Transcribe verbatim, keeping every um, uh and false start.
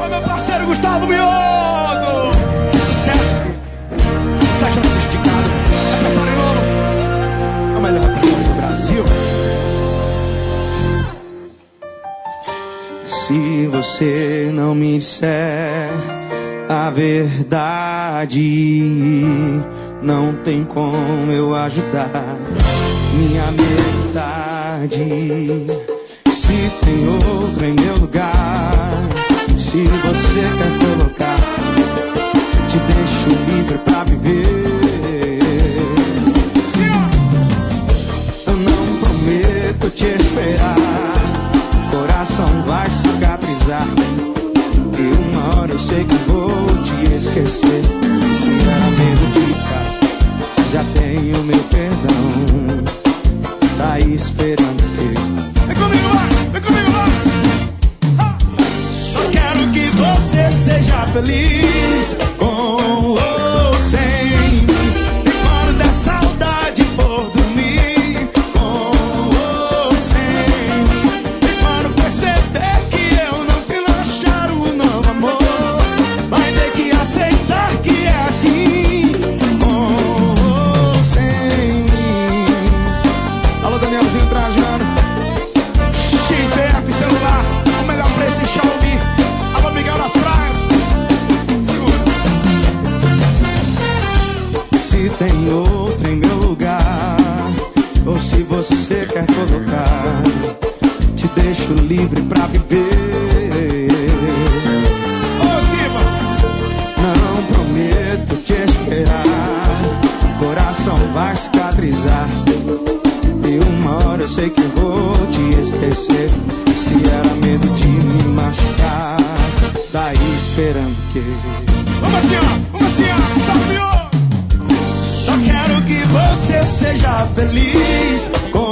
Alô, meu parceiro Gustavo Mioto. Sucesso, seja sofisticado. Repertório novo. É o melhor repertório do Brasil. Se você não me disser a verdade, não tem como eu ajudar minha metade. Se tem outro em meu lugar, se você quer colocar, te deixo livre pra viver. Eu não prometo te esperar, coração vai cicatrizar, e uma hora eu sei que vou te esquecer. Se era medo de ficar, já tenho meu perdão. Tá aí esperando que... Vem comigo lá, vem comigo lá. Só quero que você seja feliz, com ou sem mim. E quando der saudade por dormir, com ou sem mim. E quando perceber que eu não fui achar um novo amor, vai ter que aceitar que é assim, com ou sem mim. Alô, Danielzinho Trajano, X B F celular, o melhor preço em Xiaomi. Alô, Miguel das Praias. Segura. Se tem outro em meu lugar, ou se você quer colocar, te deixo livre pra viver. Ô, Silva. Não prometo te esperar, coração vai cicatrizar, e uma hora eu sei que vou te esquecer. Se era medo de me machucar, tá aí esperando que... Vamos assim, ó, vamos assim, ó, Gustavo Mioto. Só quero que você seja feliz, com